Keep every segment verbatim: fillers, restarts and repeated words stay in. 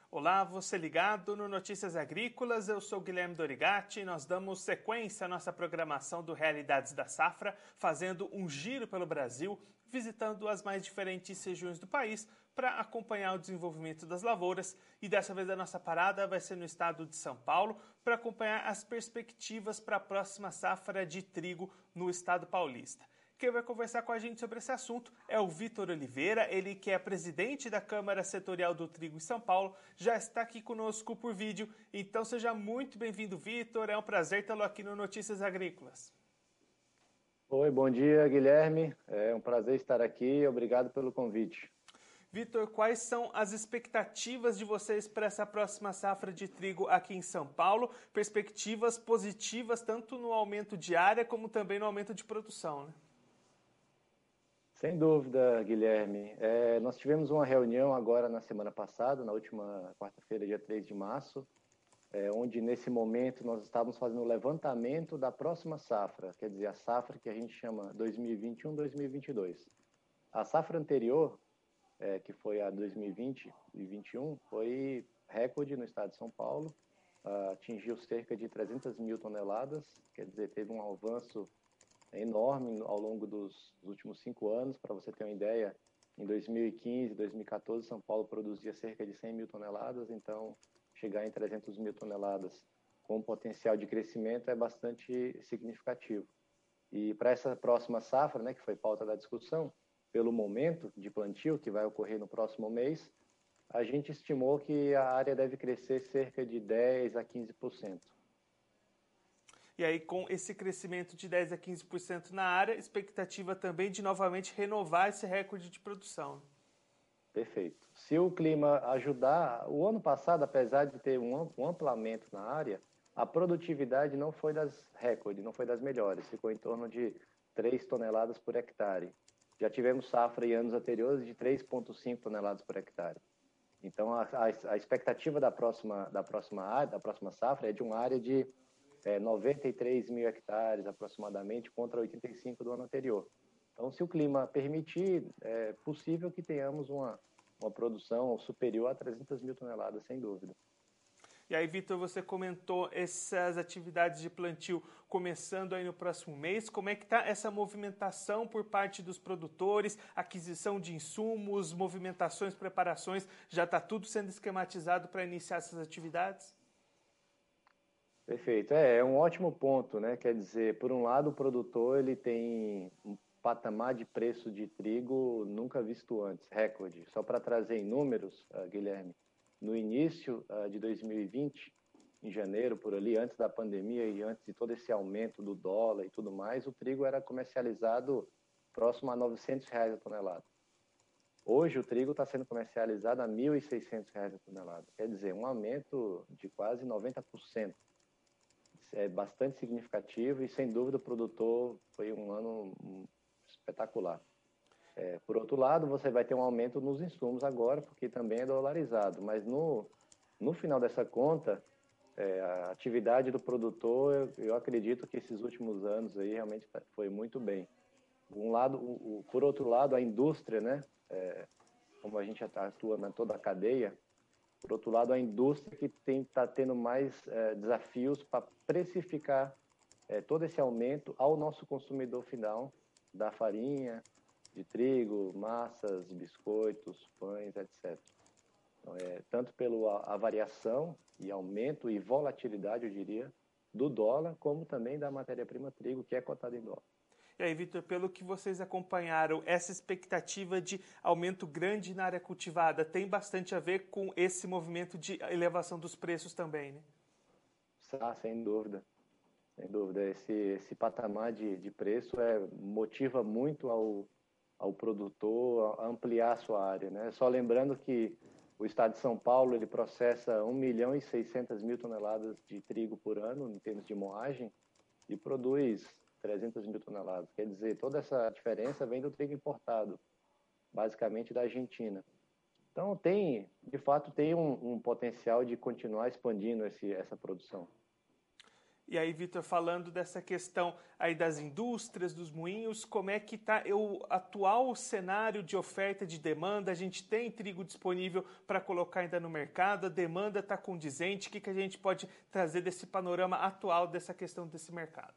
Olá, você ligado no Notícias Agrícolas, eu sou Guilherme Dorigatti. Nós damos sequência à nossa programação do Realidades da Safra, fazendo um giro pelo Brasil, visitando as mais diferentes regiões do país para acompanhar o desenvolvimento das lavouras. E dessa vez a nossa parada vai ser no estado de São Paulo, para acompanhar as perspectivas para a próxima safra de trigo no estado paulista. Quem vai conversar com a gente sobre esse assunto é o Vitor Oliveira, ele que é presidente da Câmara Setorial do Trigo em São Paulo, já está aqui conosco por vídeo. Então seja muito bem-vindo, Vitor, é um prazer tê-lo aqui no Notícias Agrícolas. Oi, bom dia, Guilherme, é um prazer estar aqui, obrigado pelo convite. Vitor, quais são as expectativas de vocês para essa próxima safra de trigo aqui em São Paulo? Perspectivas positivas tanto no aumento de área como também no aumento de produção, né? Sem dúvida, Guilherme. É, nós tivemos uma reunião agora na semana passada, na última quarta-feira, dia três de março, é, onde nesse momento nós estávamos fazendo o levantamento da próxima safra, quer dizer, a safra que a gente chama dois mil e vinte e um, dois mil e vinte e dois. A safra anterior, é, que foi a dois mil e vinte e vinte e um, foi recorde no estado de São Paulo, uh, atingiu cerca de trezentas mil toneladas, quer dizer, teve um avanço enorme ao longo dos, dos últimos cinco anos. Para você ter uma ideia, em dois mil e quinze, dois mil e quatorze, São Paulo produzia cerca de cem mil toneladas, então chegar em trezentas mil toneladas com potencial de crescimento é bastante significativo. E para essa próxima safra, né, que foi pauta da discussão, pelo momento de plantio, que vai ocorrer no próximo mês, a gente estimou que a área deve crescer cerca de dez a quinze por cento. E aí, com esse crescimento de dez a quinze por cento na área, expectativa também de novamente renovar esse recorde de produção. Perfeito. Se o clima ajudar, o ano passado, apesar de ter um ampliamento na área, a produtividade não foi das recordes, não foi das melhores, ficou em torno de três toneladas por hectare. Já tivemos safra em anos anteriores de três vírgula cinco toneladas por hectare. Então, a, a, a expectativa da próxima, da, próxima área, da próxima safra é de uma área de é, noventa e três mil hectares aproximadamente, contra oitenta e cinco do ano anterior. Então, se o clima permitir, é possível que tenhamos uma, uma produção superior a trezentas mil toneladas, sem dúvida. E aí, Vitor, você comentou essas atividades de plantio começando aí no próximo mês. Como é que está essa movimentação por parte dos produtores, aquisição de insumos, movimentações, preparações? Já está tudo sendo esquematizado para iniciar essas atividades? Perfeito. É, é um ótimo ponto, né? Quer dizer, por um lado, o produtor ele tem um patamar de preço de trigo nunca visto antes, recorde. Só para trazer em números, uh, Guilherme, no início uh, de dois mil e vinte, em janeiro, por ali, antes da pandemia e antes de todo esse aumento do dólar e tudo mais, o trigo era comercializado próximo a novecentos reais a tonelada. Hoje o trigo está sendo comercializado a mil e seiscentos reais a tonelada. Quer dizer, um aumento de quase noventa por cento. É bastante significativo e, sem dúvida, o produtor foi um ano espetacular. É, por outro lado, você vai ter um aumento nos insumos agora, porque também é dolarizado, mas no, no final dessa conta, é, a atividade do produtor, eu, eu acredito que esses últimos anos aí realmente foi muito bem. Um lado, o, o, por outro lado, a indústria, né, é, como a gente atua na toda a cadeia, por outro lado, a indústria que está tendo mais é, desafios para precificar é, todo esse aumento ao nosso consumidor final da farinha, de trigo, massas, biscoitos, pães, etcétera. Então, é, tanto pela a variação e aumento e volatilidade, eu diria, do dólar, como também da matéria-prima trigo, que é cotada em dólar. E aí, Vitor, pelo que vocês acompanharam, essa expectativa de aumento grande na área cultivada tem bastante a ver com esse movimento de elevação dos preços também, né? Ah, sem dúvida. Sem dúvida. Esse, esse patamar de, de preço é, motiva muito ao, ao produtor a ampliar a sua área, né? Só lembrando que o estado de São Paulo ele processa um milhão e seiscentas mil toneladas de trigo por ano, em termos de moagem, e produz trezentas mil toneladas. Quer dizer, toda essa diferença vem do trigo importado, basicamente da Argentina. Então, tem, de fato, tem um, um potencial de continuar expandindo esse, essa produção. E aí, Vitor, falando dessa questão aí das indústrias, dos moinhos, como é que está o atual cenário de oferta e de demanda? A gente tem trigo disponível para colocar ainda no mercado, a demanda está condizente, o que, que a gente pode trazer desse panorama atual dessa questão desse mercado?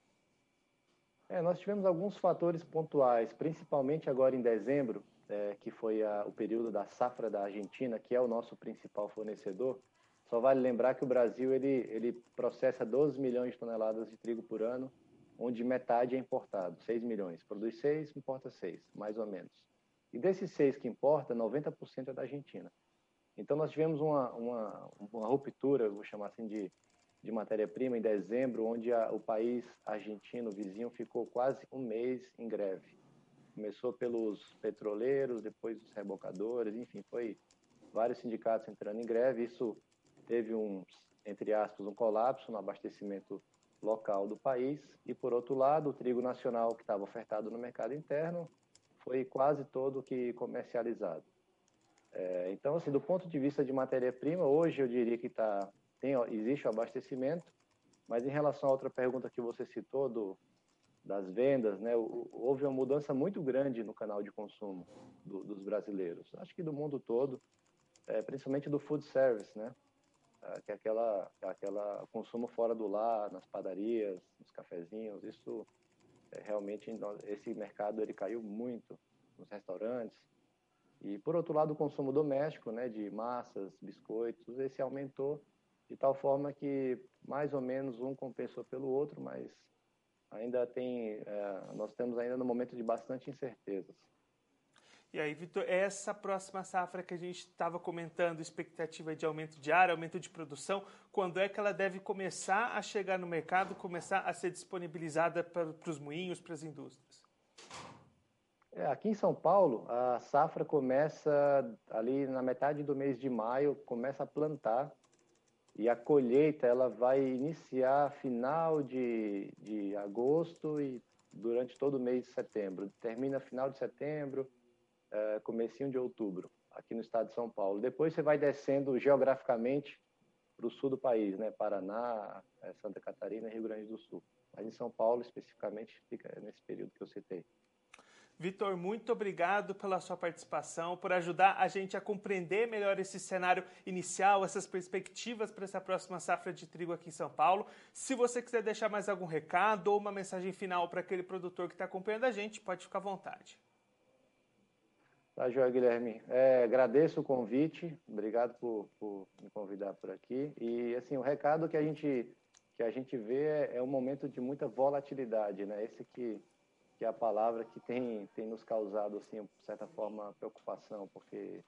É, nós tivemos alguns fatores pontuais, principalmente agora em dezembro, é, que foi a, o período da safra da Argentina, que é o nosso principal fornecedor. Só vale lembrar que o Brasil ele, ele processa doze milhões de toneladas de trigo por ano, onde metade é importado, seis milhões. Produz seis, importa seis, mais ou menos. E desses seis que importa, noventa por cento é da Argentina. Então nós tivemos uma, uma, uma ruptura, vou chamar assim, de, de matéria-prima em dezembro, onde a, o país argentino vizinho ficou quase um mês em greve. Começou pelos petroleiros, depois os rebocadores, enfim, foi vários sindicatos entrando em greve. Isso teve um, entre aspas, um colapso no abastecimento local do país e, por outro lado, o trigo nacional que estava ofertado no mercado interno foi quase todo que comercializado. É, então, assim, do ponto de vista de matéria-prima, hoje eu diria que tá, tem, existe o abastecimento, mas em relação a outra pergunta que você citou do, das vendas, né, houve uma mudança muito grande no canal de consumo do, dos brasileiros, acho que do mundo todo, é, principalmente do food service, né? Que é aquela, aquela consumo fora do lar, nas padarias, nos cafezinhos. Isso é, realmente, esse mercado ele caiu muito nos restaurantes. E, por outro lado, o consumo doméstico, né, de massas, biscoitos, esse aumentou de tal forma que mais ou menos um compensou pelo outro, mas ainda tem, é, nós estamos ainda no momento de bastante incertezas. E aí, Vitor, essa próxima safra que a gente estava comentando, expectativa de aumento de área, aumento de produção, quando é que ela deve começar a chegar no mercado, começar a ser disponibilizada para, para os moinhos, para as indústrias? É, aqui em São Paulo, a safra começa ali na metade do mês de maio, começa a plantar e a colheita ela vai iniciar final de, de agosto e durante todo o mês de setembro. Termina final de setembro, é, comecinho de outubro, aqui no estado de São Paulo. Depois você vai descendo geograficamente para o sul do país, né? Paraná, Santa Catarina e Rio Grande do Sul. Mas em São Paulo, especificamente, fica nesse período que eu citei. Vitor, muito obrigado pela sua participação, por ajudar a gente a compreender melhor esse cenário inicial, essas perspectivas para essa próxima safra de trigo aqui em São Paulo. Se você quiser deixar mais algum recado ou uma mensagem final para aquele produtor que está acompanhando a gente, pode ficar à vontade. Tá, joia, Guilherme. É, agradeço o convite, obrigado por, por me convidar por aqui. E, assim, o recado que a gente, que a gente vê é, é um momento de muita volatilidade, né? Esse que, que é a palavra que tem, tem nos causado, assim, de certa forma, preocupação, porque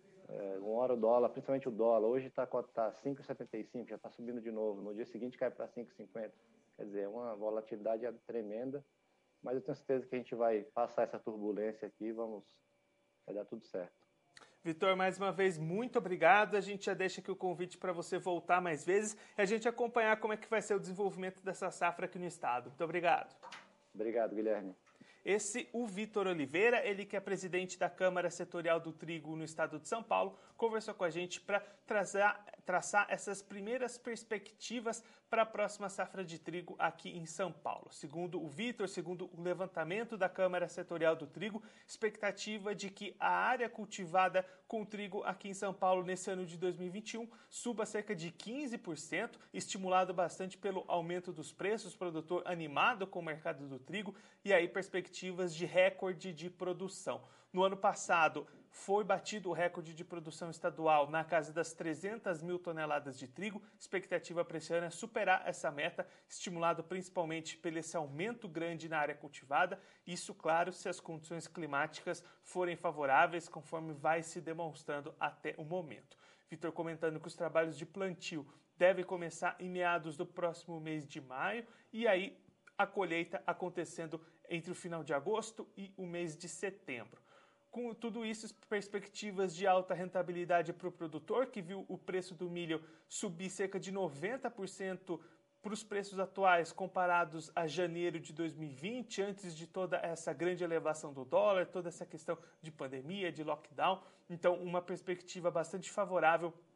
é, uma hora o dólar, principalmente o dólar, hoje está tá cinco vírgula setenta e cinco, já está subindo de novo, no dia seguinte cai para cinco vírgula cinquenta. Quer dizer, é uma volatilidade tremenda, mas eu tenho certeza que a gente vai passar essa turbulência aqui, vamos... vai dar tudo certo. Vitor, mais uma vez, muito obrigado. A gente já deixa aqui o convite para você voltar mais vezes e a gente acompanhar como é que vai ser o desenvolvimento dessa safra aqui no estado. Muito obrigado. Obrigado, Guilherme. Esse, o Vitor Oliveira, ele que é presidente da Câmara Setorial do Trigo no estado de São Paulo, conversou com a gente para traçar, traçar essas primeiras perspectivas para a próxima safra de trigo aqui em São Paulo. Segundo o Vitor, segundo o levantamento da Câmara Setorial do Trigo, expectativa de que a área cultivada com trigo aqui em São Paulo nesse ano de dois mil e vinte e um suba cerca de quinze por cento, estimulado bastante pelo aumento dos preços, produtor animado com o mercado do trigo e aí perspectivas de recorde de produção. No ano passado, foi batido o recorde de produção estadual na casa das trezentas mil toneladas de trigo. Expectativa para esse ano é superar essa meta, estimulado principalmente pelo esse aumento grande na área cultivada. Isso, claro, se as condições climáticas forem favoráveis, conforme vai se demonstrando até o momento. Vitor comentando que os trabalhos de plantio devem começar em meados do próximo mês de maio e aí a colheita acontecendo entre o final de agosto e o mês de setembro. Com tudo isso, perspectivas de alta rentabilidade para o produtor, que viu o preço do milho subir cerca de noventa por cento para os preços atuais comparados a janeiro de dois mil e vinte, antes de toda essa grande elevação do dólar, toda essa questão de pandemia, de lockdown. Então, uma perspectiva bastante favorável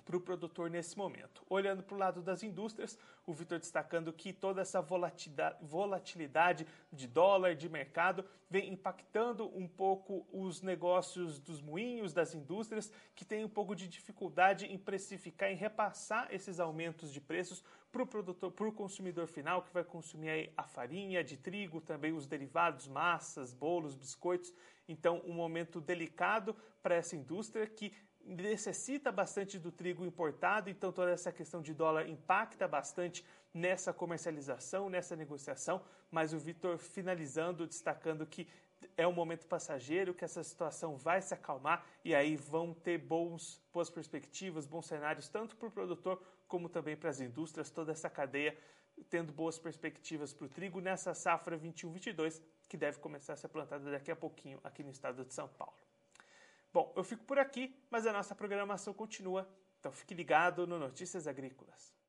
para o produtor nesse momento. Olhando para o lado das indústrias, o Vitor destacando que toda essa volatilidade de dólar, de mercado, vem impactando um pouco os negócios dos moinhos, das indústrias, que têm um pouco de dificuldade em precificar, em repassar esses aumentos de preços para o produtor, para o consumidor final, que vai consumir aí a farinha de trigo, também os derivados, massas, bolos, biscoitos. Então, um momento delicado para essa indústria que necessita bastante do trigo importado, então toda essa questão de dólar impacta bastante nessa comercialização, nessa negociação, mas o Vitor finalizando, destacando que é um momento passageiro, que essa situação vai se acalmar e aí vão ter bons, boas perspectivas, bons cenários, tanto para o produtor como também para as indústrias, toda essa cadeia tendo boas perspectivas para o trigo nessa safra vinte e um vinte e dois, que deve começar a ser plantada daqui a pouquinho aqui no estado de São Paulo. Bom, eu fico por aqui, mas a nossa programação continua, então fique ligado no Notícias Agrícolas.